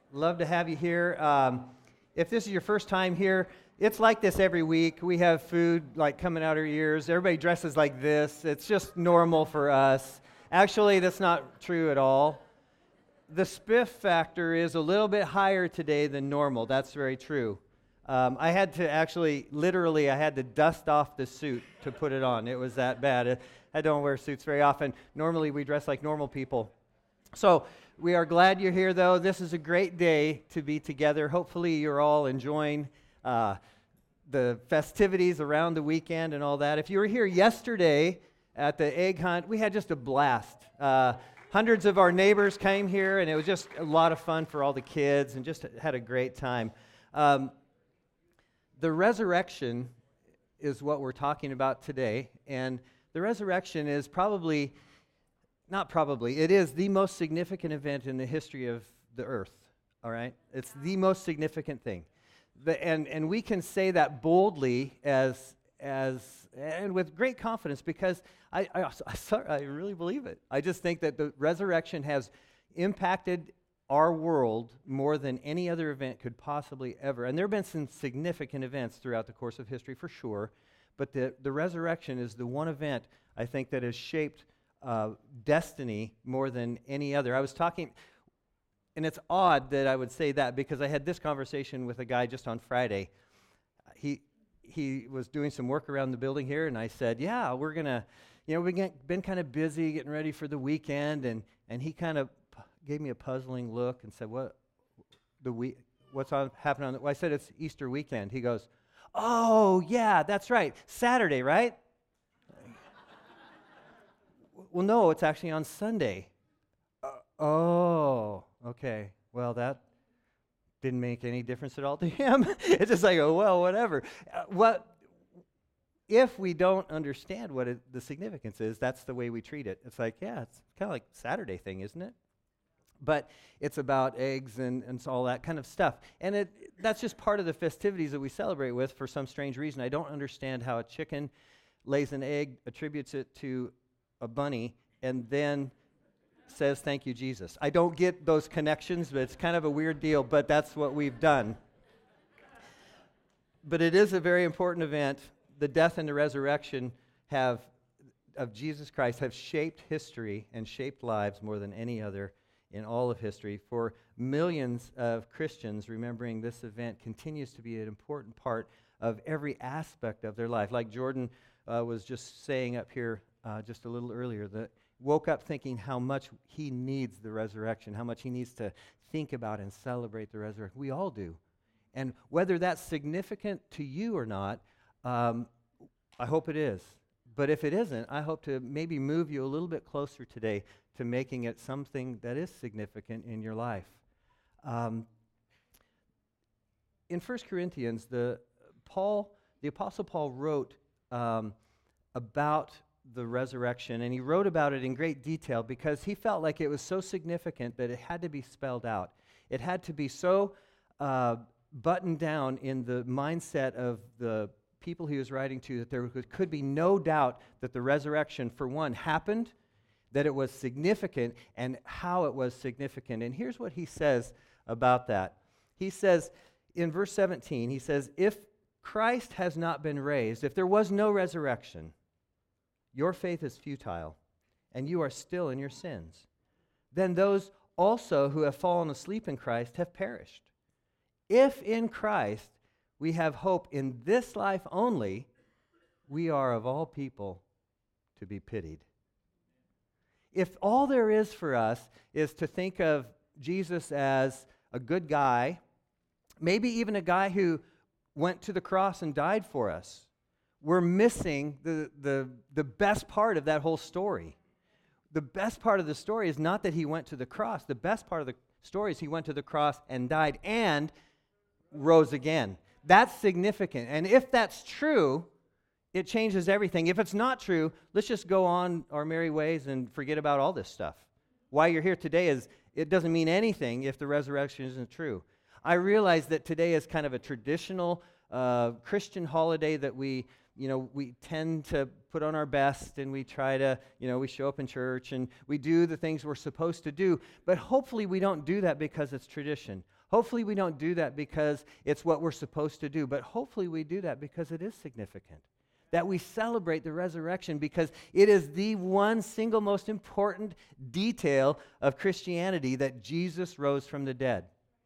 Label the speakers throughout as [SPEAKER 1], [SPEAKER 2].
[SPEAKER 1] Love to have you here. If this is your first time here, it's like this every week. We have food like coming out our ears. Everybody dresses like this. It's just normal for us. Actually, that's not true at all. The spiff factor is a little bit higher today than normal. That's very true. I had to literally, I had to dust off the suit to put it on. It was that bad. I don't wear suits very often. Normally, we dress like normal people. So we are glad you're here, though. This is a great day to be together. Hopefully, you're all enjoying the festivities around the weekend and all that. If you were here yesterday at the egg hunt, we had just a blast. Hundreds of our neighbors came here, and it was just a lot of fun for all the kids, and just had a great time. The resurrection is what we're talking about today, and the resurrection is it is the most significant event in the history of the earth, all right? It's the most significant thing. And we can say that boldly and with great confidence because I really believe it. I just think that the resurrection has impacted our world more than any other event could possibly ever. And there have been some significant events throughout the course of history for sure, but the resurrection is the one event I think that has shaped destiny more than any other. I was talking, and it's odd that I would say that because I had this conversation with a guy just on Friday. He was doing some work around the building here, and I said, yeah, we're going to, we've been kind of busy getting ready for the weekend, and he kind of gave me a puzzling look and said, what's happening on the, well, I said, it's Easter weekend. He goes, oh, yeah, that's right, Saturday, right? Well, no, it's actually on Sunday. Oh, okay. Well, that didn't make any difference at all to him. It's just like, oh, well, whatever. If we don't understand what the significance is, that's the way we treat it. It's like, yeah, it's kind of like Saturday thing, isn't it? But it's about eggs and all that kind of stuff. And that's just part of the festivities that we celebrate with for some strange reason. I don't understand how a chicken lays an egg, attributes it to a bunny, and then says, thank you, Jesus. I don't get those connections, but it's kind of a weird deal, but that's what we've done. But it is a very important event. The death and the resurrection of Jesus Christ have shaped history and shaped lives more than any other in all of history. For millions of Christians, remembering this event continues to be an important part of every aspect of their life. Like Jordan was just saying up here just a little earlier, that woke up thinking how much he needs the resurrection, how much he needs to think about and celebrate the resurrection. We all do. And whether that's significant to you or not, I hope it is. But if it isn't, I hope to maybe move you a little bit closer today to making it something that is significant in your life. In 1 Corinthians, the Apostle Paul wrote about the resurrection, and he wrote about it in great detail because he felt like it was so significant that it had to be spelled out. It had to be so buttoned down in the mindset of the people he was writing to that there could be no doubt that the resurrection, for one, happened, that it was significant, and how it was significant. And here's what he says about that. He says, in verse 17, he says, if Christ has not been raised, if there was no resurrection, your faith is futile, and you are still in your sins. Then those also who have fallen asleep in Christ have perished. If in Christ we have hope in this life only, we are of all people to be pitied. If all there is for us is to think of Jesus as a good guy, maybe even a guy who went to the cross and died for us, we're missing the best part of that whole story. The best part of the story is not that he went to the cross. The best part of the story is he went to the cross and died and rose again. That's significant. And if that's true, it changes everything. If it's not true, let's just go on our merry ways and forget about all this stuff. Why you're here today it doesn't mean anything if the resurrection isn't true. I realize that today is kind of a traditional Christian holiday that we we tend to put on our best and we try to, we show up in church and we do the things we're supposed to do. But hopefully we don't do that because it's tradition. Hopefully we don't do that because it's what we're supposed to do. But hopefully we do that because it is significant. That we celebrate the resurrection because it is the one single most important detail of Christianity, that Jesus rose from the dead.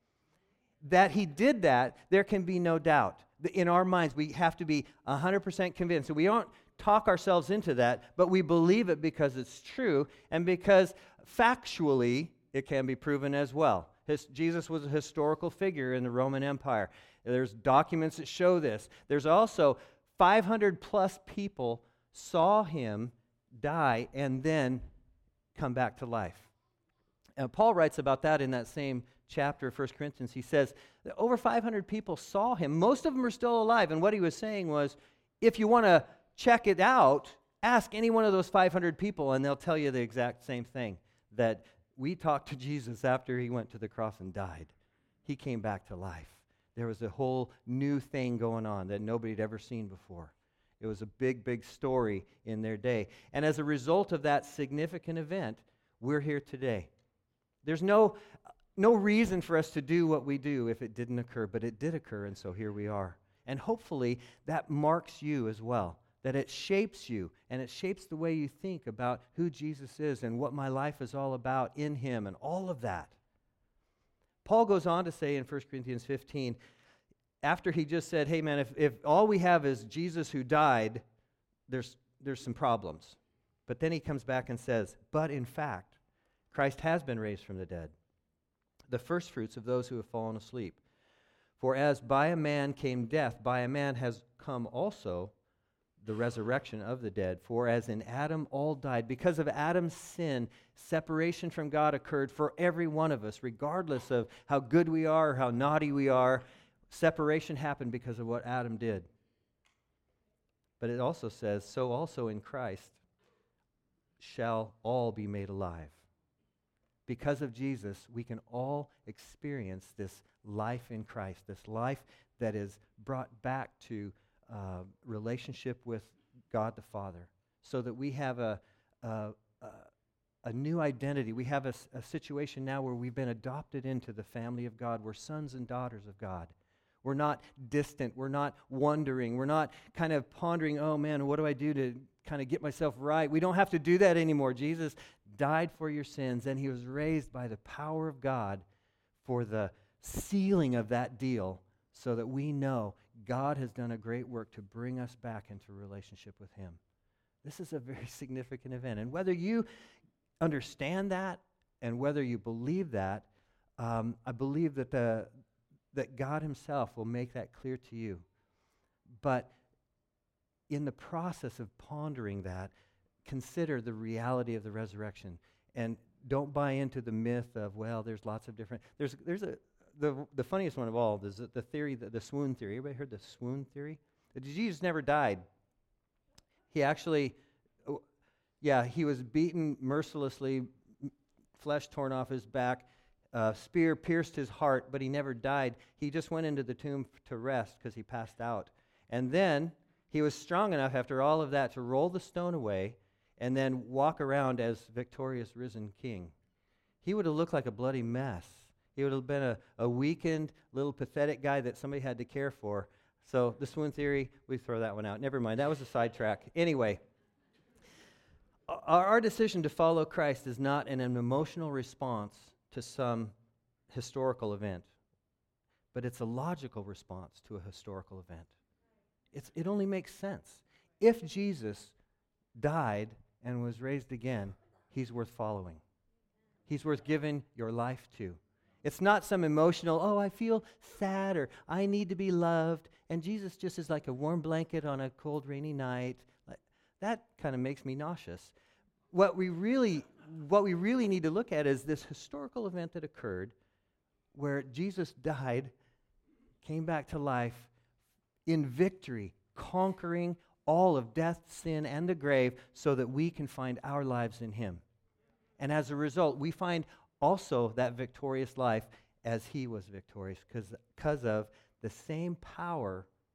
[SPEAKER 1] That he did that, there can be no doubt. In our minds, we have to be 100% convinced. So we don't talk ourselves into that, but we believe it because it's true and because factually it can be proven as well. Jesus was a historical figure in the Roman Empire. There's documents that show this. There's also 500 plus people saw him die and then come back to life. And Paul writes about that in that same chapter of 1 Corinthians. He says that over 500 people saw him. Most of them are still alive. And what he was saying was, if you want to check it out, ask any one of those 500 people and they'll tell you the exact same thing, that we talked to Jesus after he went to the cross and died. He came back to life. There was a whole new thing going on that nobody had ever seen before. It was a big, big story in their day. And as a result of that significant event, we're here today. There's no reason for us to do what we do if it didn't occur, but it did occur, and so here we are. And hopefully that marks you as well, that it shapes you, and it shapes the way you think about who Jesus is and what my life is all about in him and all of that. Paul goes on to say in 1 Corinthians 15, after he just said, hey man, if all we have is Jesus who died, there's some problems. But then he comes back and says, but in fact, Christ has been raised from the dead, the firstfruits of those who have fallen asleep. For as by a man came death, by a man has come also the resurrection of the dead. For as in Adam all died, because of Adam's sin, separation from God occurred for every one of us, regardless of how good we are or how naughty we are. Separation happened because of what Adam did. But it also says, so also in Christ shall all be made alive. Because of Jesus, we can all experience this life in Christ, this life that is brought back to relationship with God the Father, so that we have a new identity. We have a situation now where we've been adopted into the family of God. We're sons and daughters of God. We're not distant. We're not wondering. We're not kind of pondering, oh man, what do I do to kind of get myself right? We don't have to do that anymore. Jesus died for your sins, and he was raised by the power of God for the sealing of that deal, so that we know God has done a great work to bring us back into relationship with him. This is a very significant event. And whether you understand that and whether you believe that, I believe that that God himself will make that clear to you. But in the process of pondering that, consider the reality of the resurrection. And don't buy into the myth of, well, there's lots of different... The funniest one of all is the theory, the swoon theory. Everybody heard the swoon theory? That Jesus never died. He actually, he was beaten mercilessly, flesh torn off his back, spear pierced his heart, but he never died. He just went into the tomb to rest because he passed out. And then he was strong enough after all of that to roll the stone away and then walk around as victorious risen king. He would have looked like a bloody mess. He would have been a weakened, little pathetic guy that somebody had to care for. So the swoon theory, we throw that one out. Never mind, that was a sidetrack. Anyway, our decision to follow Christ is not an emotional response to some historical event, but it's a logical response to a historical event. It only makes sense. If Jesus died and was raised again, he's worth following. He's worth giving your life to. It's not some emotional, oh, I feel sad, or I need to be loved, and Jesus just is like a warm blanket on a cold, rainy night. That kind of makes me nauseous. What we really need to look at is this historical event that occurred where Jesus died, came back to life in victory, conquering all of death, sin, and the grave so that we can find our lives in him. And as a result, we find also that victorious life as he was victorious because of the same power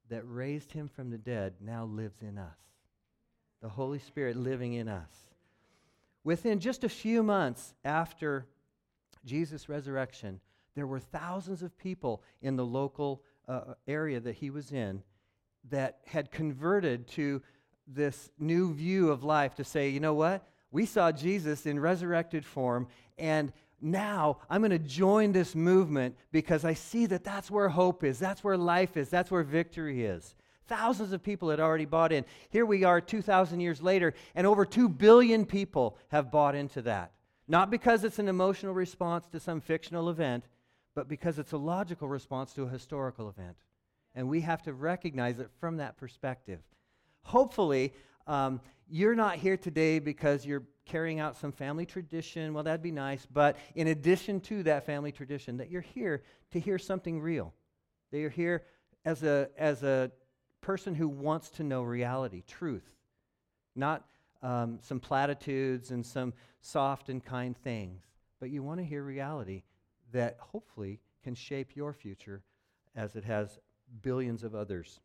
[SPEAKER 1] that raised him from the dead now lives in us. The Holy Spirit living in us. Within just a few months after Jesus' resurrection, there were thousands of people in the local area that he was in that had converted to this new view of life to say, you know what? We saw Jesus in resurrected form, and now I'm going to join this movement because I see that that's where hope is, that's where life is, that's where victory is. Thousands of people had already bought in. Here we are 2,000 years later, and over 2 billion people have bought into that. Not because it's an emotional response to some fictional event, but because it's a logical response to a historical event. And we have to recognize it from that perspective. Hopefully, you're not here today because you're carrying out some family tradition. Well, that'd be nice. But in addition to that family tradition, that you're here to hear something real. That you're here as a person who wants to know reality, truth. Not some platitudes and some soft and kind things. But you want to hear reality that hopefully can shape your future as it has billions of others.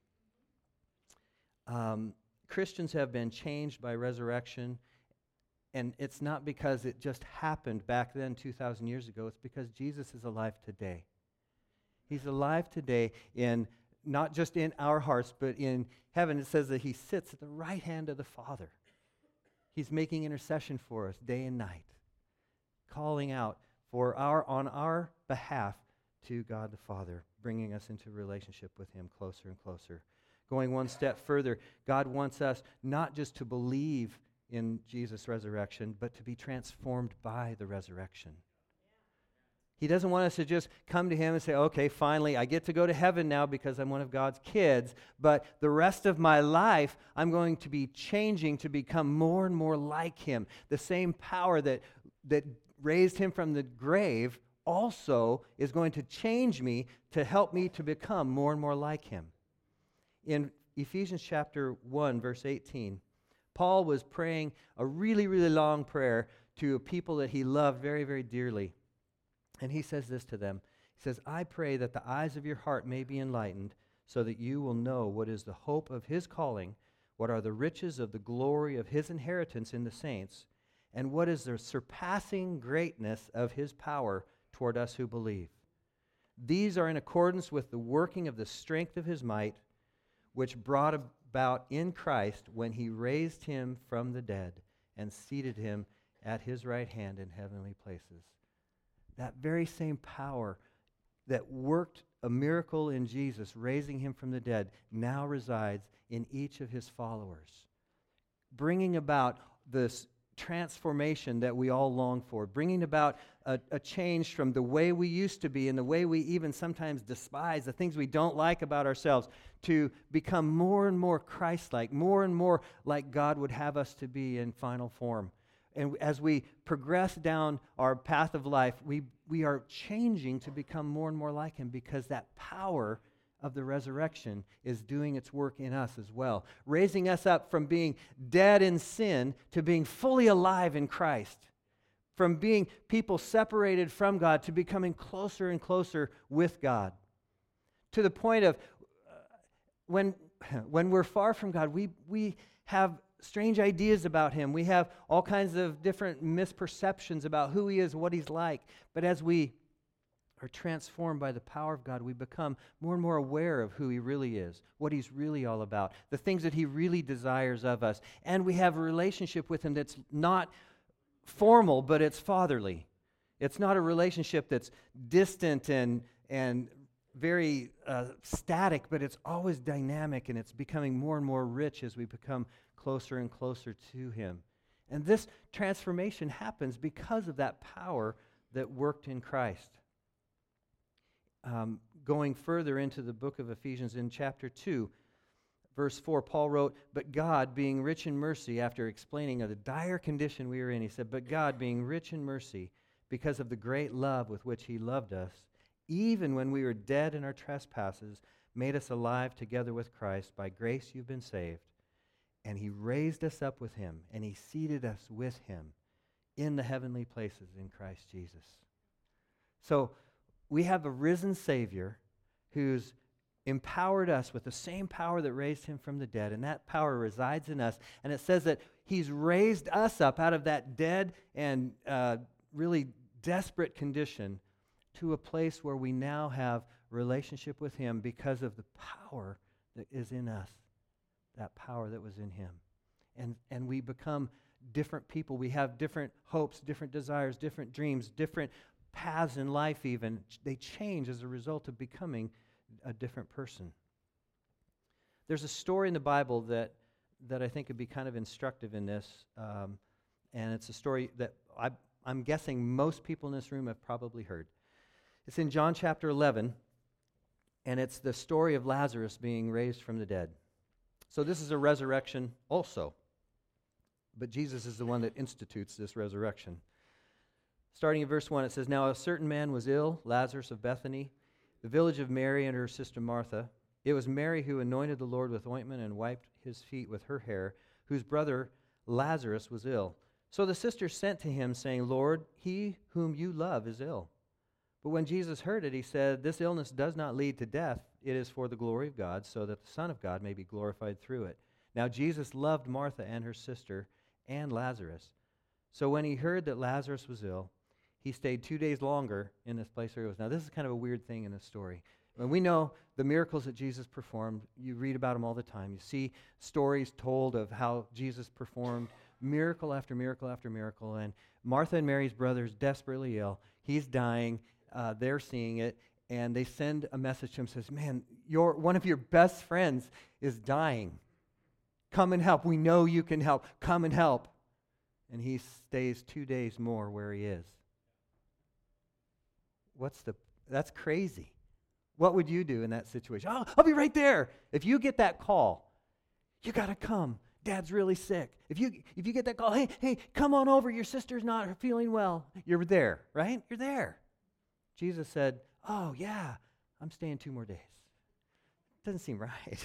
[SPEAKER 1] Christians have been changed by resurrection, and it's not because it just happened back then 2,000 years ago. It's because Jesus is alive today. He's alive today in not just in our hearts, but in heaven. It says that he sits at the right hand of the Father. He's making intercession for us day and night, calling out on our behalf to God the Father, bringing us into relationship with him closer and closer. Going one step further, God wants us not just to believe in Jesus' resurrection, but to be transformed by the resurrection. He doesn't want us to just come to him and say, okay, finally, I get to go to heaven now because I'm one of God's kids, but the rest of my life, I'm going to be changing to become more and more like him. The same power that raised him from the grave also is going to change me to help me to become more and more like him. In Ephesians chapter 1, verse 18, Paul was praying a really, really long prayer to a people that he loved very, very dearly. And he says this to them. He says, I pray that the eyes of your heart may be enlightened so that you will know what is the hope of his calling, what are the riches of the glory of his inheritance in the saints, and what is the surpassing greatness of his power toward us who believe. These are in accordance with the working of the strength of his might, which brought about in Christ when he raised him from the dead and seated him at his right hand in heavenly places. That very same power that worked a miracle in Jesus, raising him from the dead, now resides in each of his followers, bringing about this transformation that we all long for, bringing about a change from the way we used to be and the way we even sometimes despise, the things we don't like about ourselves, to become more and more Christ-like, more and more like God would have us to be in final form. And as we progress down our path of life, we are changing to become more and more like him because that power of the resurrection is doing its work in us as well, raising us up from being dead in sin to being fully alive in Christ, from being people separated from God to becoming closer and closer with God, to the point of when we're far from God, we have strange ideas about him. We have all kinds of different misperceptions about who he is, what he's like. But as we are transformed by the power of God, we become more and more aware of who he really is, what he's really all about, the things that he really desires of us. And we have a relationship with him that's not formal, but it's fatherly. It's not a relationship that's distant and very static, but it's always dynamic, and it's becoming more and more rich as we become closer and closer to him. And this transformation happens because of that power that worked in Christ. Going further into the book of Ephesians in chapter 2, verse 4, Paul wrote, but God, being rich in mercy, after explaining the dire condition we were in, he said, but God, being rich in mercy, because of the great love with which he loved us, even when we were dead in our trespasses, made us alive together with Christ. By grace you've been saved. And he raised us up with him, and he seated us with him in the heavenly places in Christ Jesus. So we have a risen Savior who's empowered us with the same power that raised him from the dead, and that power resides in us. And it says that he's raised us up out of that dead and really desperate condition to a place where we now have relationship with him because of the power that is in us, that power that was in him. And we become different people. We have different hopes, different desires, different dreams, different paths in life even. They change as a result of becoming a different person. There's a story in the Bible that I think would be kind of instructive in this, and it's a story that I'm guessing most people in this room have probably heard. It's in John chapter 11, and it's the story of Lazarus being raised from the dead. So this is a resurrection also, but Jesus is the one that institutes this resurrection. Starting in verse 1, it says, "Now a certain man was ill, Lazarus of Bethany, the village of Mary and her sister Martha. It was Mary who anointed the Lord with ointment and wiped his feet with her hair, whose brother Lazarus was ill. So the sisters sent to him, saying, 'Lord, he whom you love is ill.' But when Jesus heard it, he said, 'This illness does not lead to death. It is for the glory of God, so that the Son of God may be glorified through it.' Now Jesus loved Martha and her sister and Lazarus. So when he heard that Lazarus was ill, he stayed 2 days longer in this place where he was." Now, this is kind of a weird thing in this story. When we know the miracles that Jesus performed, you read about them all the time. You see stories told of how Jesus performed miracle after miracle after miracle. And Martha and Mary's brother is desperately ill. He's dying. They're seeing it. And they send a message to him that says, "Man, one of your best friends is dying. Come and help. We know you can help. Come and help." And he stays 2 days more where he is. That's crazy. What would you do in that situation? "Oh, I'll be right there." If you get that call, you got to come. Dad's really sick. If you get that call, hey, come on over. Your sister's not feeling well. You're there, right? You're there. Jesus said, "Oh, yeah, I'm staying 2 more days." Doesn't seem right.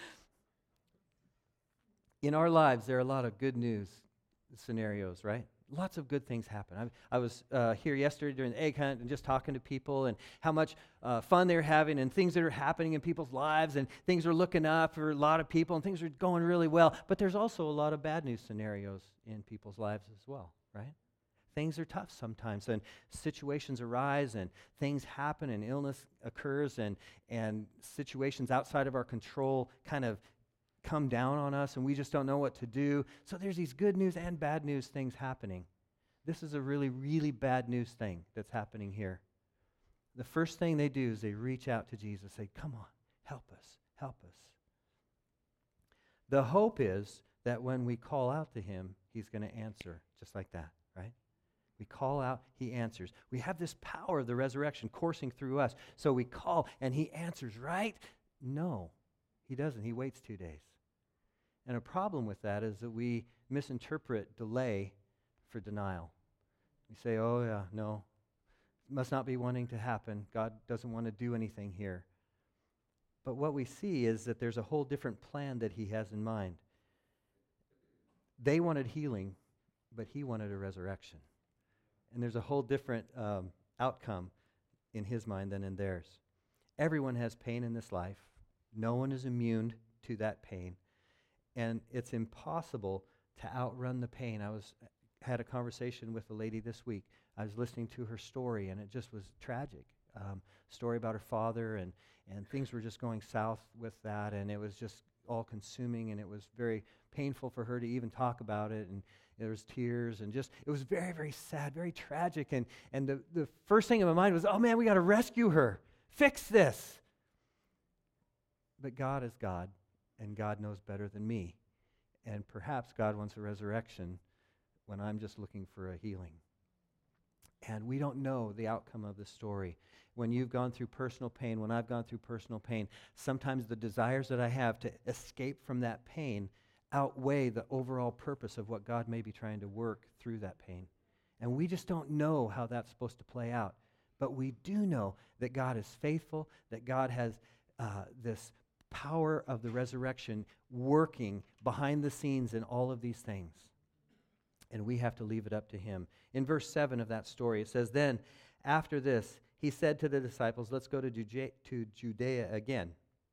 [SPEAKER 1] In our lives, there are a lot of good news scenarios, right? Lots of good things happen. I was here yesterday during the egg hunt and just talking to people and how much fun they're having and things that are happening in people's lives and things are looking up for a lot of people and things are going really well. But there's also a lot of bad news scenarios in people's lives as well, right? Things are tough sometimes and situations arise and things happen and illness occurs and situations outside of our control kind of come down on us and we just don't know what to do. So there's these good news and bad news things happening. This is a really, really bad news thing that's happening here. The first thing they do is they reach out to Jesus, say, "Come on, help us, help us." The hope is that when we call out to him, he's going to answer just like that, right? We call out, he answers. We have this power of the resurrection coursing through us. So we call and he answers, right? No, he doesn't. He waits 2 days. And a problem with that is that we misinterpret delay for denial. We say, "Oh yeah, no, it must not be wanting to happen. God doesn't want to do anything here." But what we see is that there's a whole different plan that he has in mind. They wanted healing, but he wanted a resurrection. And there's a whole different outcome in his mind than in theirs. Everyone has pain in this life. No one is immune to that pain. And it's impossible to outrun the pain. I had a conversation with a lady this week. I was listening to her story, and it just was tragic. Story about her father, and things were just going south with that, and it was just all-consuming, and it was very painful for her to even talk about it, and there was tears, and just, it was very, very sad, very tragic, and the first thing in my mind was, "Oh man, we got to rescue her. Fix this." But God is God. And God knows better than me. And perhaps God wants a resurrection when I'm just looking for a healing. And we don't know the outcome of the story. When you've gone through personal pain, when I've gone through personal pain, sometimes the desires that I have to escape from that pain outweigh the overall purpose of what God may be trying to work through that pain. And we just don't know how that's supposed to play out. But we do know that God is faithful, that God has this power of the resurrection working behind the scenes in all of these things. And we have to leave it up to him. In verse 7 of that story, it says, "Then after this, he said to the disciples, 'Let's go to Judea again.'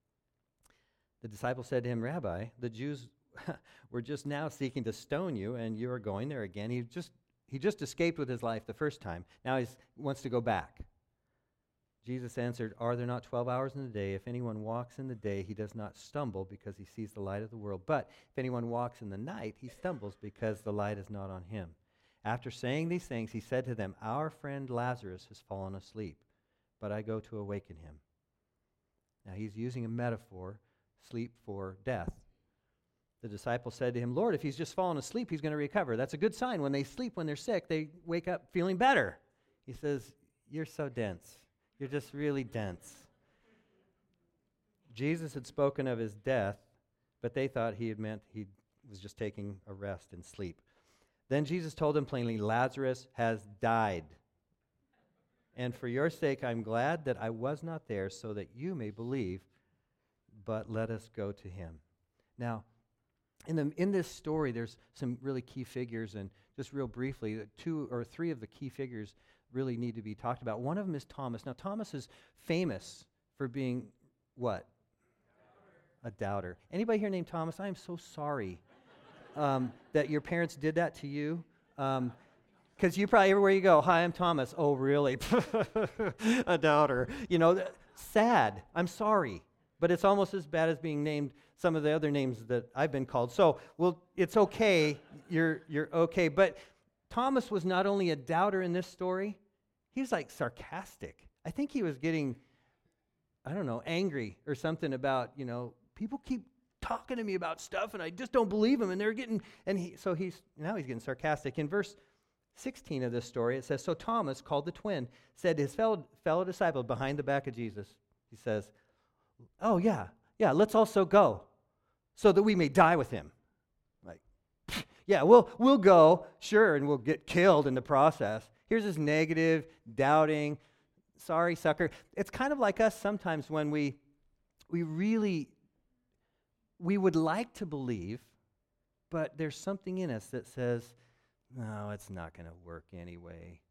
[SPEAKER 1] The disciple said to him, Rabbi, the Jews were just now seeking to stone you, and you are going there again. He just escaped with his life the first time. Now he wants to go back. Jesus answered, are there not 12 hours in the day? If anyone walks in the day, he does not stumble because he sees the light of the world. But if anyone walks in the night, he stumbles because the light is not on him. After saying these things, he said to them, our friend Lazarus has fallen asleep, but I go to awaken him. Now he's using a metaphor, sleep for death. The disciple said to him, Lord, if he's just fallen asleep, he's going to recover. That's a good sign. When they sleep, when they're sick, they wake up feeling better. He says, you're so dense. You're just really dense. Jesus had spoken of his death, but they thought he had meant he was just taking a rest and sleep. Then Jesus told them plainly, Lazarus has died. And for your sake, I'm glad that I was not there so that you may believe, but let us go to him. Now, in this story, there's some really key figures, and just real briefly, 2 or 3 of the key figures really need to be talked about. One of them is Thomas. Now, Thomas is famous for being what? A doubter. Anybody here named Thomas? I am so sorry that your parents did that to you. Because you probably, everywhere you go, hi, I'm Thomas. Oh, really? A doubter. You know, sad. I'm sorry. But it's almost as bad as being named some of the other names that I've been called. So, well, it's okay. You're okay. But Thomas was not only a doubter in this story, he was like sarcastic. I think he was getting, I don't know, angry or something about, people keep talking to me about stuff and I just don't believe them, and they're getting, he's getting sarcastic. In verse 16 of this story, it says, so Thomas, called the twin, said to his fellow disciple behind the back of Jesus, he says, oh yeah, let's also go so that we may die with him. Like, yeah, we'll go, sure, and we'll get killed in the process. Here's this negative, doubting, sorry, sucker. It's kind of like us sometimes when we would like to believe, but there's something in us that says, no, it's not going to work anyway.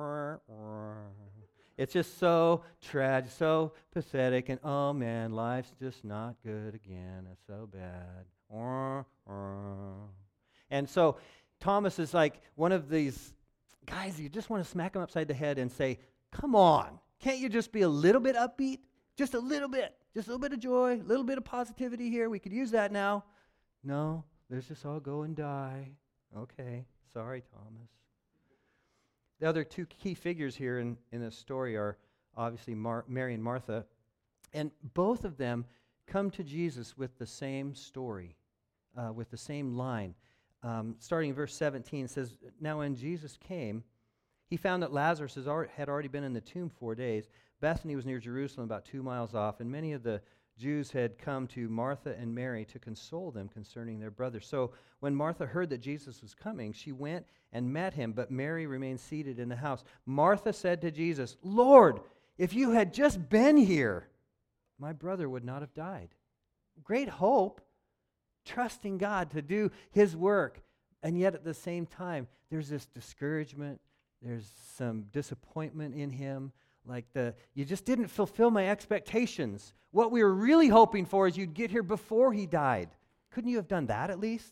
[SPEAKER 1] It's just so tragic, so pathetic, and oh man, life's just not good again. It's so bad. And so Thomas is like one of these guys, you just want to smack him upside the head and say, come on, can't you just be a little bit upbeat? Just a little bit of joy, a little bit of positivity here. We could use that now. No, let's just all go and die. Okay, sorry, Thomas. The other 2 key figures here in this story are obviously Mary and Martha, and both of them come to Jesus with the same story, with the same line. Starting in verse 17, says, now when Jesus came, he found that Lazarus had already been in the tomb 4 days. Bethany was near Jerusalem, about 2 miles off, and many of the Jews had come to Martha and Mary to console them concerning their brother. So when Martha heard that Jesus was coming, she went and met him, but Mary remained seated in the house. Martha said to Jesus, Lord, if you had just been here, my brother would not have died. Great hope, trusting God to do his work. And yet at the same time, there's this discouragement, there's some disappointment in him, like you just didn't fulfill my expectations. What we were really hoping for is you'd get here before he died. Couldn't you have done that at least?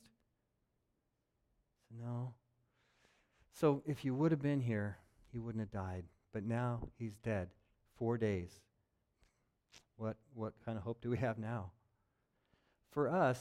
[SPEAKER 1] No. So if you would have been here, he wouldn't have died. But now he's dead. 4 days. What kind of hope do we have now? For us,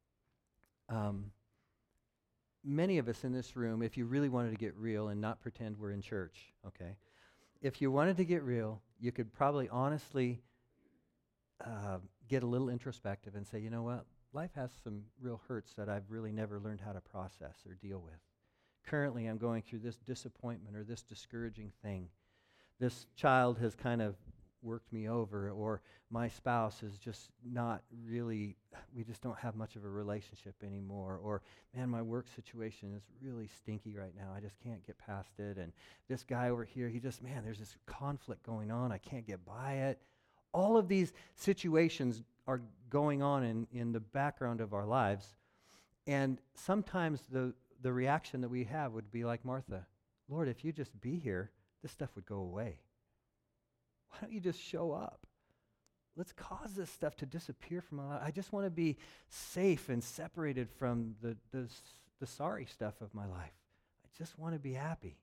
[SPEAKER 1] many of us in this room, if you really wanted to get real and not pretend we're in church, okay? If you wanted to get real, you could probably honestly get a little introspective and say, you know what? Life has some real hurts that I've really never learned how to process or deal with. Currently, I'm going through this disappointment or this discouraging thing. This child has kind of worked me over, or my spouse is just not really, we just don't have much of a relationship anymore, or man, my work situation is really stinky right now. I just can't get past it. And this guy over here, there's this conflict going on. I can't get by it. All of these situations are going on in the background of our lives. And sometimes the reaction that we have would be like Martha. Lord, if you just be here, this stuff would go away. Why don't you just show up? let's cause this stuff to disappear from my life. I just want to be safe and separated from the sorry stuff of my life. I just want to be happy.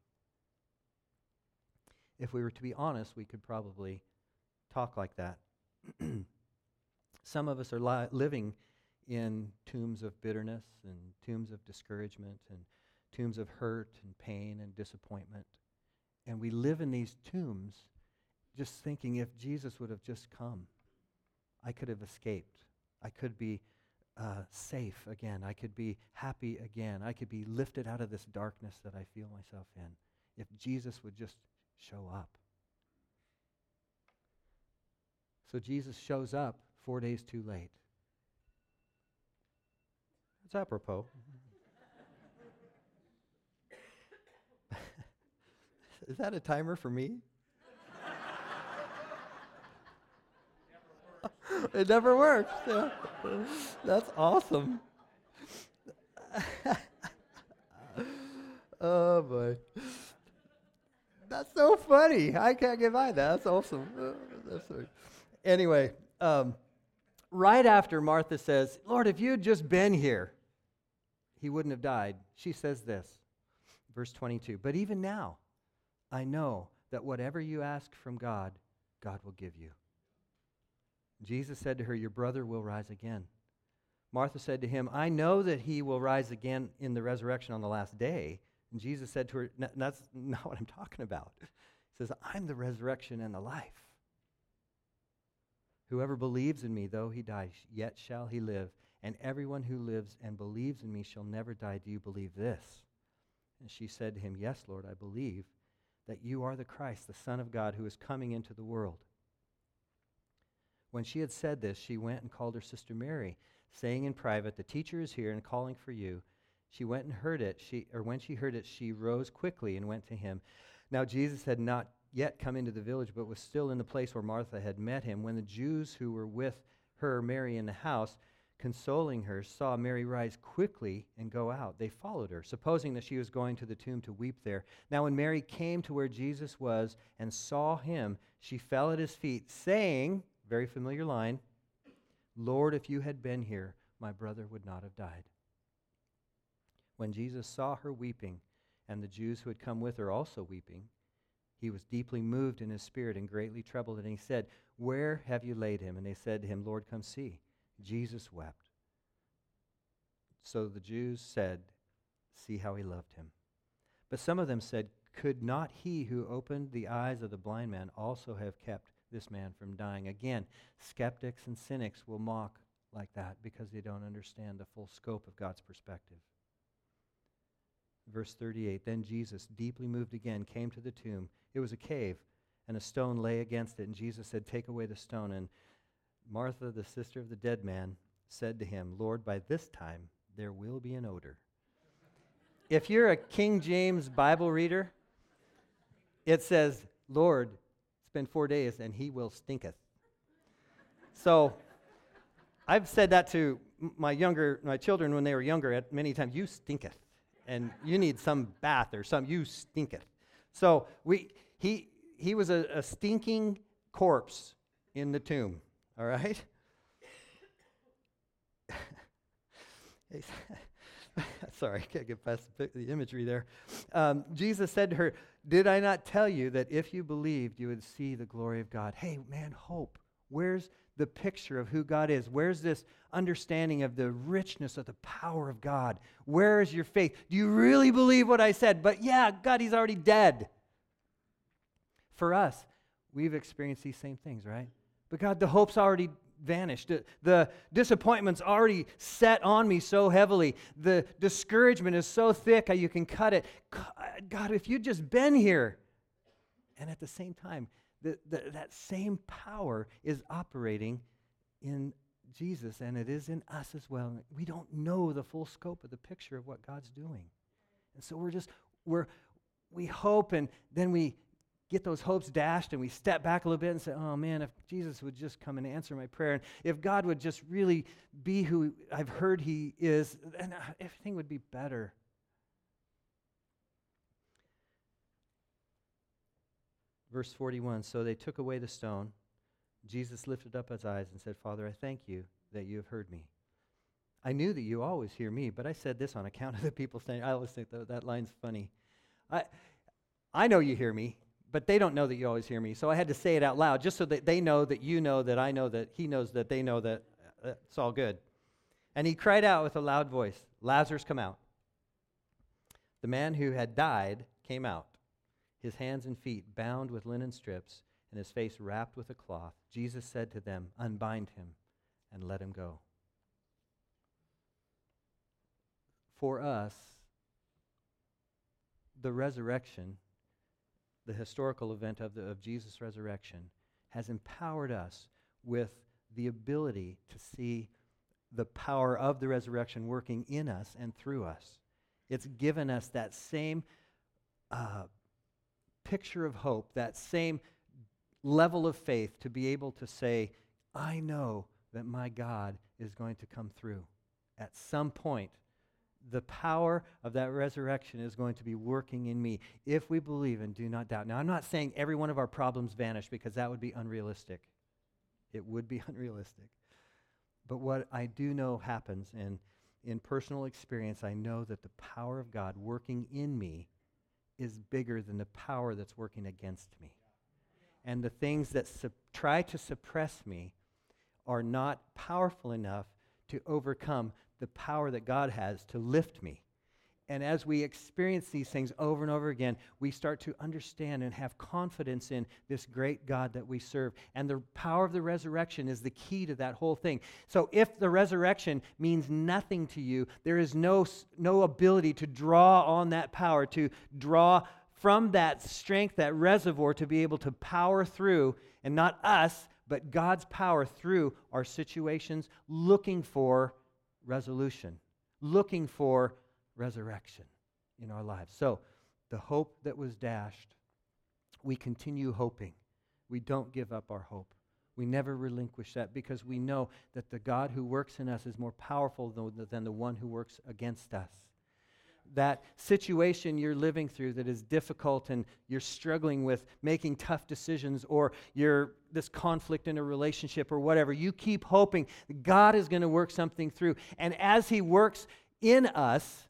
[SPEAKER 1] If we were to be honest, we could probably talk like that. Some of us are living in tombs of bitterness and tombs of discouragement and tombs of hurt and pain and disappointment. And we live in these tombs just thinking, if Jesus would have just come, I could have escaped. I could be safe again. I could be happy again. I could be lifted out of this darkness that I feel myself in. If Jesus would just show up. So Jesus shows up 4 days too late. It's apropos. Is that a timer for me? It never works. Yeah. That's awesome. Oh, boy. That's so funny. I can't get by that. That's awesome. That's funny. Anyway, right after Martha says, Lord, if you had just been here, he wouldn't have died. She says this, verse 22, but even now, I know that whatever you ask from God, God will give you. Jesus said to her, your brother will rise again. Martha said to him, I know that he will rise again in the resurrection on the last day. And Jesus said to her, that's not what I'm talking about. He says, I'm the resurrection and the life. Whoever believes in me, though he die, yet shall he live. And everyone who lives and believes in me shall never die. Do you believe this? And she said to him, yes, Lord, I believe that you are the Christ, the Son of God, who is coming into the world. When she had said this, she went and called her sister Mary, saying in private, the teacher is here and calling for you. She went and heard it. When she heard it, she rose quickly and went to him. Now Jesus had not yet come into the village, but was still in the place where Martha had met him. When the Jews who were with her, Mary, in the house, consoling her, saw Mary rise quickly and go out, they followed her, supposing that she was going to the tomb to weep there. Now when Mary came to where Jesus was and saw him, she fell at his feet, saying, very familiar line, Lord, if you had been here, my brother would not have died. When Jesus saw her weeping, and the Jews who had come with her also weeping, he was deeply moved in his spirit and greatly troubled, and he said, where have you laid him? And they said to him, Lord, come see. Jesus wept. So the Jews said, see how he loved him. But some of them said, could not he who opened the eyes of the blind man also have kept this man from dying? Again, skeptics and cynics will mock like that because they don't understand the full scope of God's perspective. Verse 38, then Jesus, deeply moved again, came to the tomb. It was a cave, and a stone lay against it. And Jesus said, take away the stone. And Martha, the sister of the dead man, said to him, Lord, by this time there will be an odor. If you're a King James Bible reader, it says, Lord, it's been 4 days, and he will stinketh. So I've said that to my children when they were younger at many times, you stinketh. And you need some bath or some, you stinketh. So he was a stinking corpse in the tomb, all right? Sorry, I can't get past the imagery there. Jesus said to her, did I not tell you that if you believed, you would see the glory of God? Hey, man, hope. Where's the picture of who God is? Where's this understanding of the richness of the power of God? Where is your faith? Do you really believe what I said? But yeah, God, he's already dead. For us, we've experienced these same things, right? But God, the hope's already vanished. The disappointment's already set on me so heavily. The discouragement is so thick you can cut it. God, if you'd just been here. And at the same time, that same power is operating in Jesus, and it is in us as well. We don't know the full scope of the picture of what God's doing. And so we hope, and then we get those hopes dashed, and we step back a little bit and say, oh man, if Jesus would just come and answer my prayer, and if God would just really be who I've heard he is, then everything would be better. Verse 41, so they took away the stone. Jesus lifted up his eyes and said, Father, I thank you that you have heard me. I knew that you always hear me, but I said this on account of the people saying, I always think that line's funny. I know you hear me, but they don't know that you always hear me. So I had to say it out loud just so that they know that you know that I know that he knows that they know that it's all good. And he cried out with a loud voice, Lazarus, come out. The man who had died came out, his hands and feet bound with linen strips and his face wrapped with a cloth. Jesus said to them, unbind him and let him go. For us, the resurrection, the historical event of Jesus' resurrection, has empowered us with the ability to see the power of the resurrection working in us and through us. It's given us that same picture of hope, that same level of faith to be able to say, I know that my God is going to come through. At some point, the power of that resurrection is going to be working in me if we believe and do not doubt. Now, I'm not saying every one of our problems vanish because that would be unrealistic. It would be unrealistic. But what I do know happens, and in personal experience, I know that the power of God working in me is bigger than the power that's working against me. And the things that try to suppress me are not powerful enough to overcome the power that God has to lift me. And as we experience these things over and over again, we start to understand and have confidence in this great God that we serve. And the power of the resurrection is the key to that whole thing. So if the resurrection means nothing to you, there is no ability to draw on that power, to draw from that strength, that reservoir, to be able to power through, and not us, but God's power through our situations, looking for resolution, looking for resurrection in our lives. So, the hope that was dashed, we continue hoping. We don't give up our hope. We never relinquish that because we know that the God who works in us is more powerful than the one who works against us. That situation you're living through that is difficult and you're struggling with making tough decisions, or you're this conflict in a relationship or whatever, you keep hoping God is going to work something through. And as he works in us,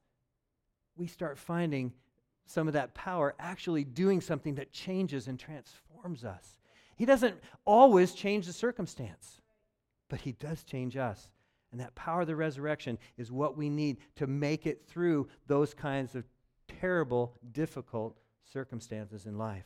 [SPEAKER 1] we start finding some of that power actually doing something that changes and transforms us. He doesn't always change the circumstance, but he does change us. And that power of the resurrection is what we need to make it through those kinds of terrible, difficult circumstances in life.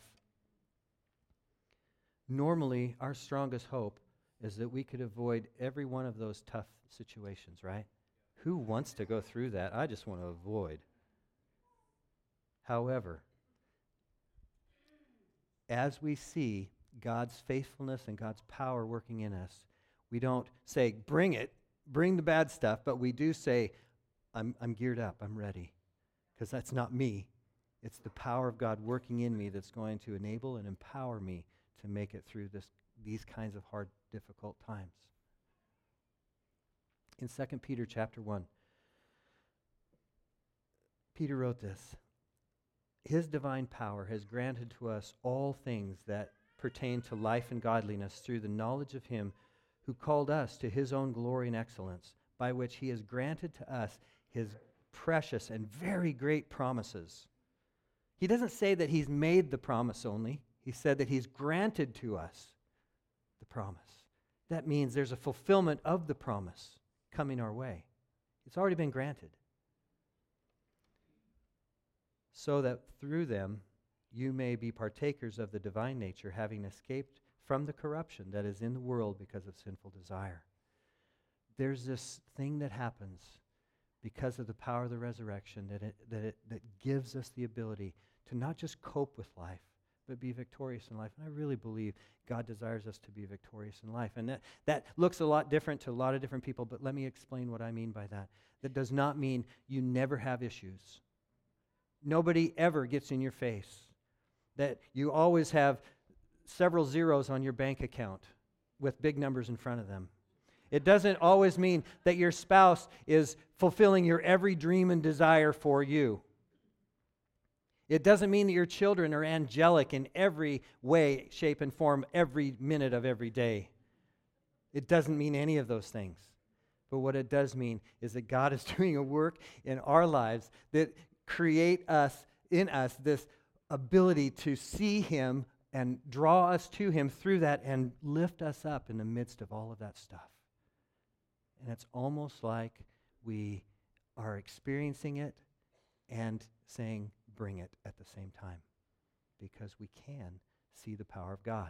[SPEAKER 1] Normally, our strongest hope is that we could avoid every one of those tough situations, right? Who wants to go through that? I just want to avoid. However, as we see God's faithfulness and God's power working in us, we don't say, bring it, bring the bad stuff, but we do say, I'm geared up, I'm ready. Because that's not me. It's the power of God working in me that's going to enable and empower me to make it through these kinds of hard, difficult times. In 2 Peter chapter 1, Peter wrote this: His divine power has granted to us all things that pertain to life and godliness through the knowledge of him who called us to his own glory and excellence, by which he has granted to us his precious and very great promises. He doesn't say that he's made the promise only. He said that he's granted to us the promise. That means there's a fulfillment of the promise coming our way. It's already been granted. So that through them you may be partakers of the divine nature, having escaped from the corruption that is in the world because of sinful desire. There's this thing that happens because of the power of the resurrection that gives us the ability to not just cope with life, but be victorious in life. And I really believe God desires us to be victorious in life. And that looks a lot different to a lot of different people, but let me explain what I mean by that. That does not mean you never have issues. Nobody ever gets in your face. That you always have several zeros on your bank account with big numbers in front of them. It doesn't always mean that your spouse is fulfilling your every dream and desire for you. It doesn't mean that your children are angelic in every way, shape, and form every minute of every day. It doesn't mean any of those things. But what it does mean is that God is doing a work in our lives that create in us this ability to see him and draw us to him through that and lift us up in the midst of all of that stuff. And it's almost like we are experiencing it and saying, bring it at the same time, because we can see the power of God.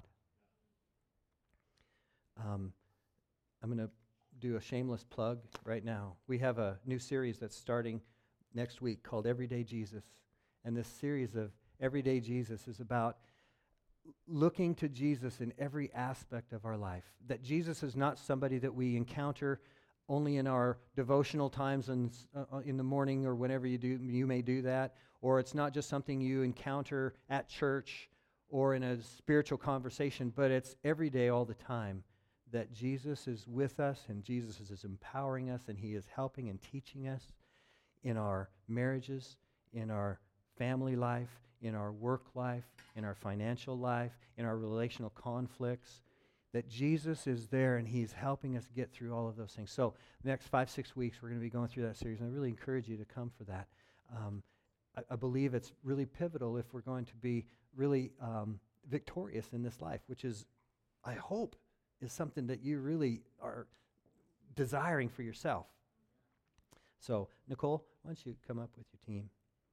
[SPEAKER 1] I'm going to do a shameless plug right now. We have a new series that's starting next week called Everyday Jesus. And this series of Everyday Jesus is about looking to Jesus in every aspect of our life. That Jesus is not somebody that we encounter only in our devotional times and in the morning or whenever you may do that, or it's not just something you encounter at church or in a spiritual conversation, but it's every day, all the time, that Jesus is with us and Jesus is empowering us and he is helping and teaching us in our marriages, in our family life, in our work life, in our financial life, in our relational conflicts, that Jesus is there and he's helping us get through all of those things. So the next 5-6 weeks, we're going to be going through that series, and I really encourage you to come for that. I believe it's really pivotal if we're going to be really victorious in this life, which is, I hope, is something that you really are desiring for yourself. So, Nicole, why don't you come up with your team?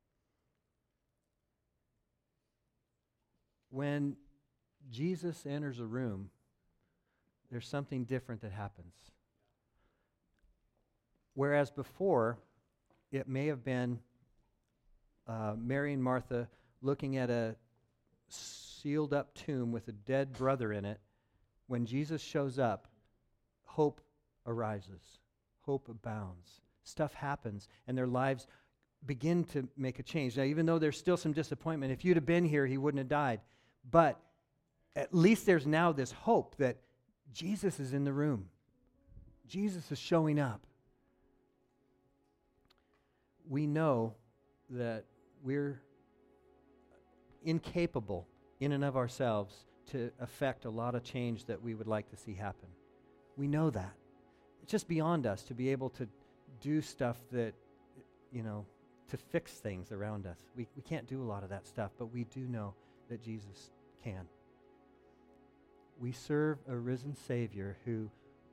[SPEAKER 1] When Jesus enters a room, there's something different that happens. Whereas before, it may have been Mary and Martha looking at a sealed up tomb with a dead brother in it. When Jesus shows up, hope arises. Hope abounds. Stuff happens, and their lives begin to make a change. Now, even though there's still some disappointment, if you'd have been here, he wouldn't have died. But at least there's now this hope that Jesus is in the room. Jesus is showing up. We know that we're incapable in and of ourselves to affect a lot of change that we would like to see happen. We know that. It's just beyond us to be able to do stuff that, to fix things around us. We can't do a lot of that stuff, but we do know that Jesus can. We serve a risen Savior who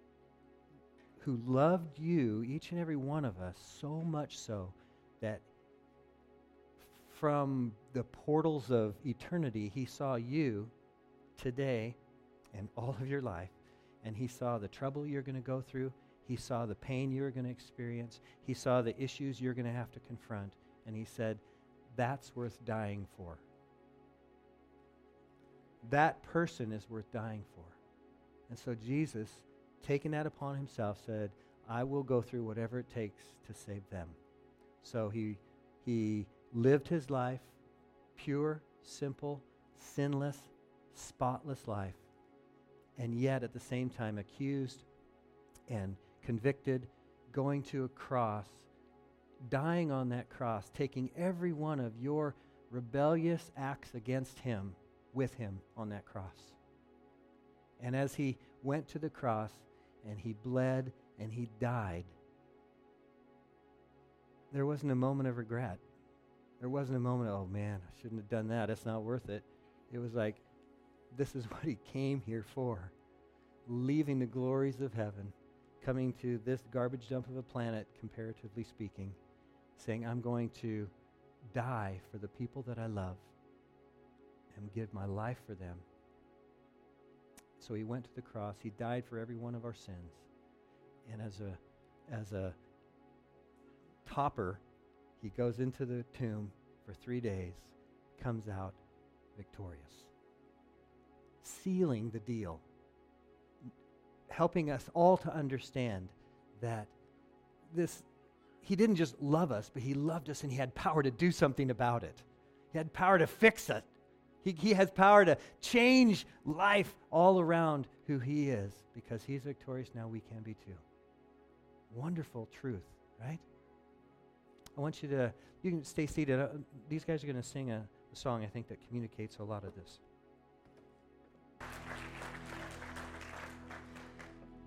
[SPEAKER 1] loved you, each and every one of us, so much so that from the portals of eternity, he saw you today and all of your life, and he saw the trouble you're going to go through. He saw the pain you're going to experience. He saw the issues you're going to have to confront, and he said, that's worth dying for. That person is worth dying for. And so Jesus, taking that upon himself, said, I will go through whatever it takes to save them. So he lived his life, pure, simple, sinless, spotless life, and yet at the same time accused and convicted, going to a cross, dying on that cross, taking every one of your rebellious acts against him with him on that cross. And as he went to the cross and he bled and he died, there wasn't a moment of regret. There wasn't a moment of, oh man, I shouldn't have done that. It's not worth it. It was like, this is what he came here for. Leaving the glories of heaven, coming to this garbage dump of a planet, comparatively speaking, saying, I'm going to die for the people that I love and give my life for them. So he went to the cross. He died for every one of our sins. And as a topper, he goes into the tomb for 3 days, comes out victorious, sealing the deal, helping us all to understand that he didn't just love us, but he loved us and he had power to do something about it. He had power to fix it. He has power to change life all around who he is. Because he's victorious, now we can be too. Wonderful truth, right? I want you can stay seated. These guys are going to sing a song, I think, that communicates a lot of this.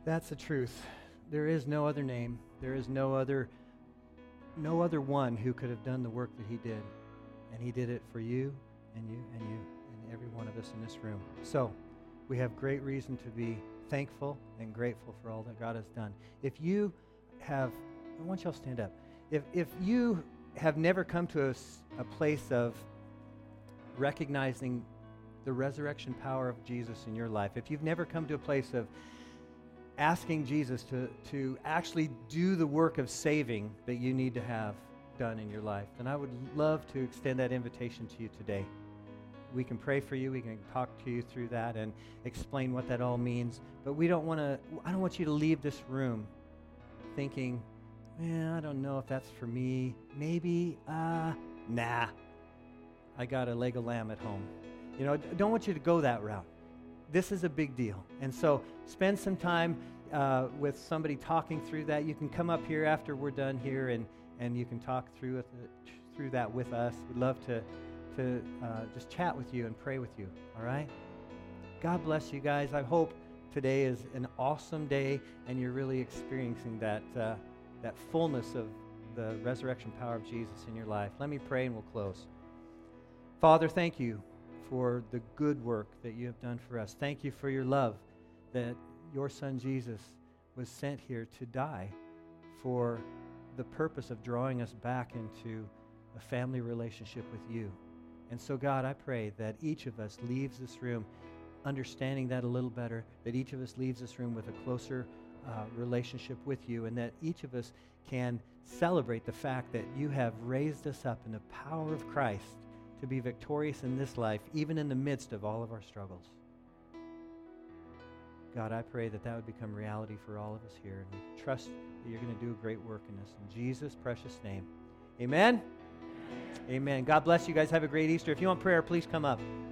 [SPEAKER 1] That's the truth. There is no other name. There is no other one who could have done the work that he did. And he did it for you and you and you and every one of us in this room. So we have great reason to be thankful and grateful for all that God has done. If you have, I want y'all to stand up. If you have never come to a place of recognizing the resurrection power of Jesus in your life, if you've never come to a place of asking Jesus to actually do the work of saving that you need to have done in your life, then I would love to extend that invitation to you today. We can pray for you. We can talk to you through that and explain what that all means. But I don't want you to leave this room thinking, man, I don't know if that's for me. Maybe, nah. I got a Lego lamb at home. You know, I don't want you to go that route. This is a big deal. And so spend some time with somebody talking through that. You can come up here after we're done here and you can talk through that with us. We'd love to just chat with you and pray with you, all right? God bless you guys. I hope today is an awesome day and you're really experiencing that fullness of the resurrection power of Jesus in your life. Let me pray and we'll close. Father, thank you for the good work that you have done for us. Thank you for your love that your son Jesus was sent here to die for the purpose of drawing us back into a family relationship with you. And so, God, I pray that each of us leaves this room understanding that a little better, that each of us leaves this room with a closer relationship with you, and that each of us can celebrate the fact that you have raised us up in the power of Christ to be victorious in this life, even in the midst of all of our struggles. God, I pray that would become reality for all of us here, and we trust that you're going to do a great work in us. In Jesus' precious name, amen? Amen. God bless you guys. Have a great Easter. If you want prayer, please come up.